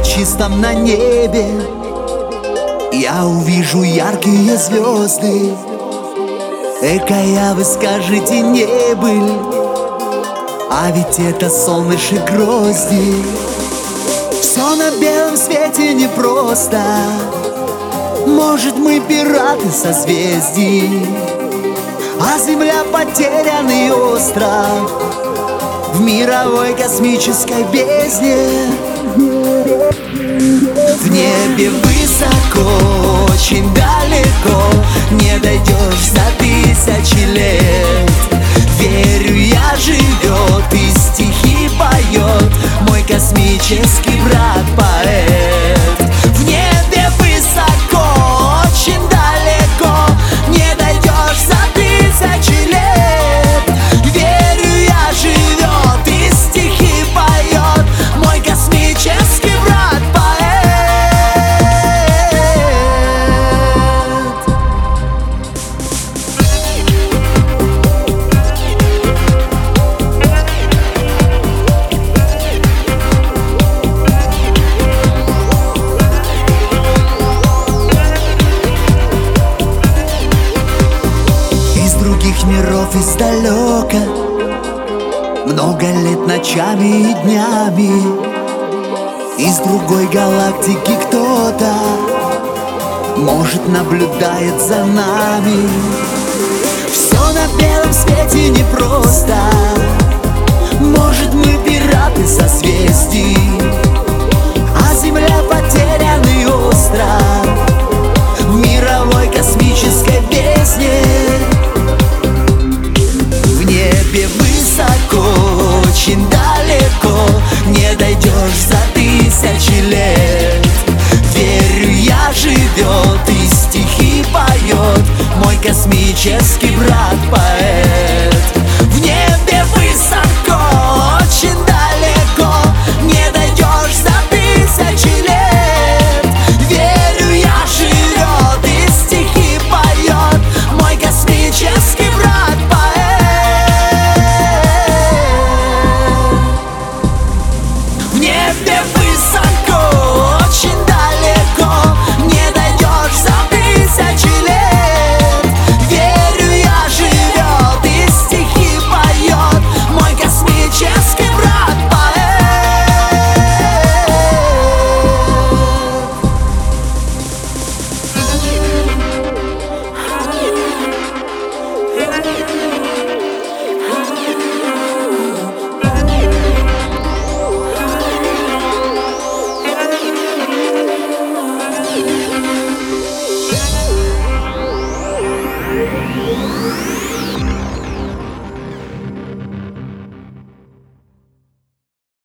чистом на небе я увижу яркие звезды. Экая, вы скажете, не были, а ведь это солнышек грозди. Все на белом свете непросто. Может, мы пираты созвездий, а Земля потерянный остров в мировой космической бездне. В небе высоко, очень далеко, не дойдешь за тысячи лет. Верю, я живет и стихи поет мой космический брат-поэт. В небе высоко, очень далеко, не дойдешь за тысячи лет. Верю, я живет и стихи поет мой космический брат-поэт. Миров издалека, много лет ночами и днями, из другой галактики кто-то, может, наблюдает за нами. Все на белом свете непросто. Может, мы пираты созвездий, а Земля потерянный остров в мировой космической бездне. В небе высоко, очень далеко, не дойдешь за тысячи лет. Верю, я живет и стихи поет мой космический брат-поэт.